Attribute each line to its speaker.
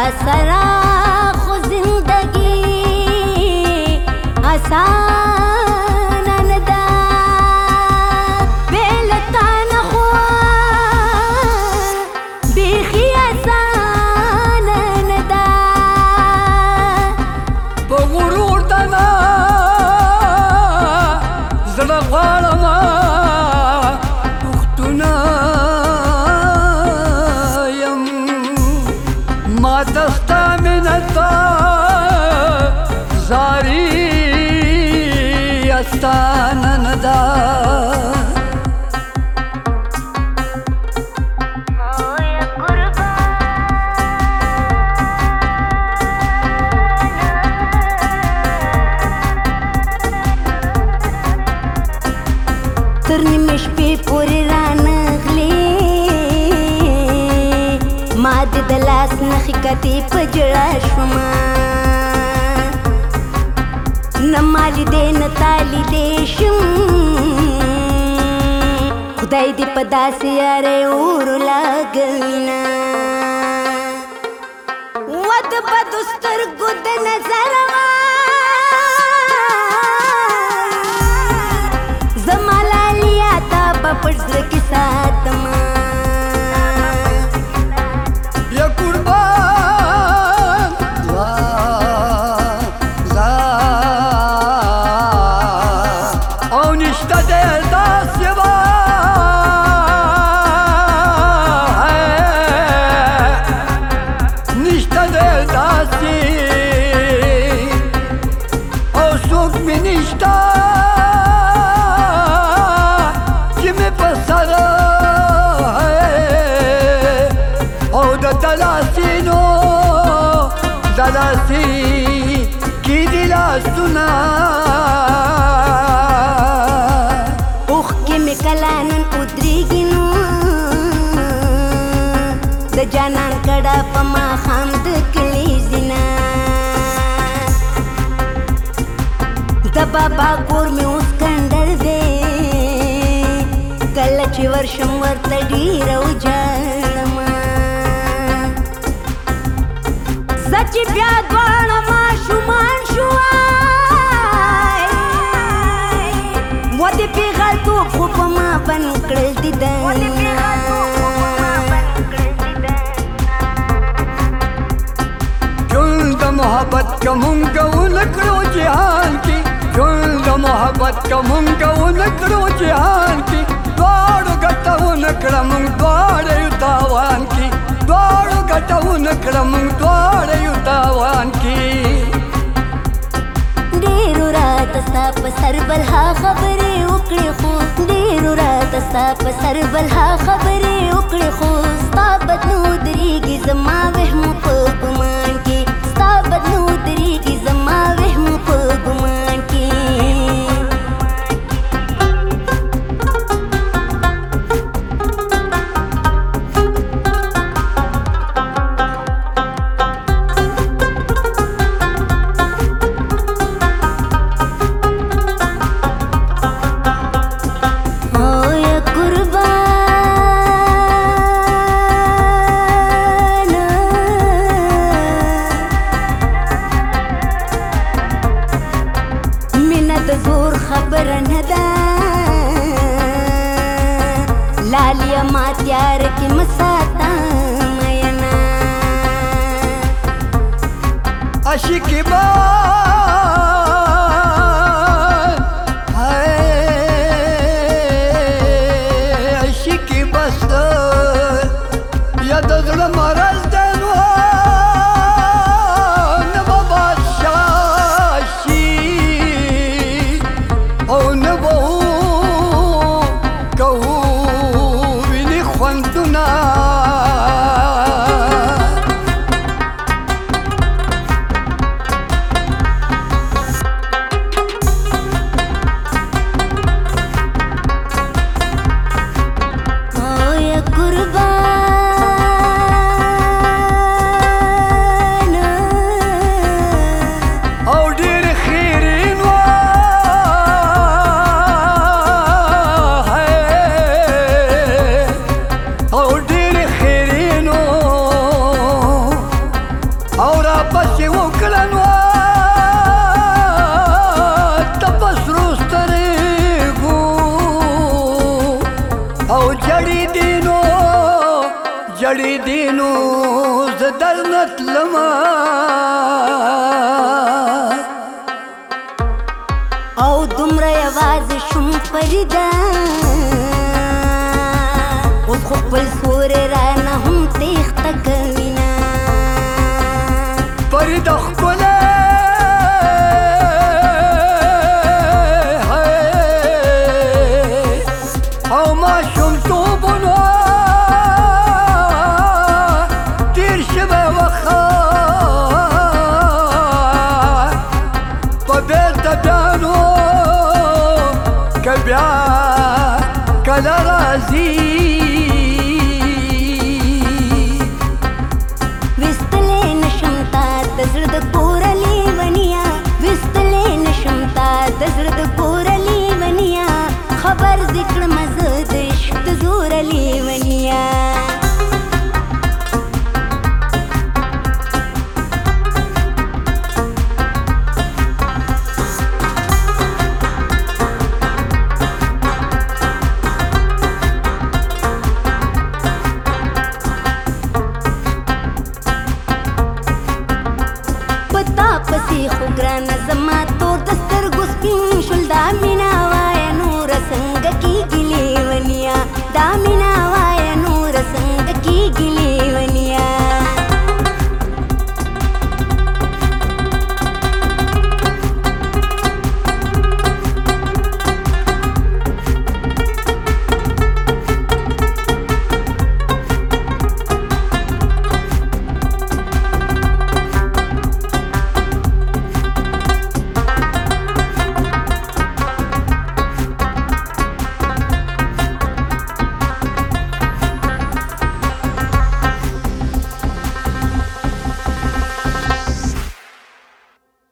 Speaker 1: سرا خو زندگی آسان ندا بیلتا نخوا بیخی آسان ندا
Speaker 2: بغرور دنا زړه غواړم پښتونه یم ما دستا منتا زاری استانه ندا
Speaker 1: تر نیمې شپې پورې رانغلې ما د لاس نښې کتې په ژړا شومه نه ما لیدې نه تا لیدې شم خدای دې په داسې یارۍ اور ولګوینه و د بدو سترګو د نظر زما لالیا تا به پټ زړه کې ساتمه
Speaker 2: یا قربان او نشته دی داسې نشته دی داسې او څوک مې نشته چې مې په سره او د دلاسینو دلاسي کې دي لاسونه
Speaker 1: اوښکې مې کله نن ودرېږي نو د جانان کډه په ماښام د کلي زینه د بابا کور مې اوس کنډر دی کله چې ورشم ورته ډېره وژاړمه زه چې بیا دواړه ماشومان شوای و د پېغلتوب خو په ما بند کړل دیدنونه
Speaker 2: ژوند د محبت که مونږ ونکړو جهان کې ژوند د محبت که مونږ ونکړو جهان کې دواړو ګټه ونکړه مونږ دواړه یو تاوان کې دواړو ګټه ونکړه مونږ دواړه یو تاوان کې
Speaker 1: ډېرو راته ستا په سر بلها خبرې وکړې خو ډېرو راته ستا په سر بلها خبرې وکړې خو ستا بد نه ودرېږي زما وهم په ګمان کې ستا بد نه ودرېږي زما وهم په ګمان کې خبره نه ده لالیا ما تیار کې مساتا مینا
Speaker 2: عاشقی بان عاشقی بس یا د زړه مرض دی نو نه به بادشاه شي او نه به کوو وینې خوندونه
Speaker 1: واز شم فردا اوس خو خپل سورې رانه هم تېښته کوینه
Speaker 2: فرده ښکلی او ماشومتوبونه تېر شوی وخت په بېرته بیا نو که بیا کله راځي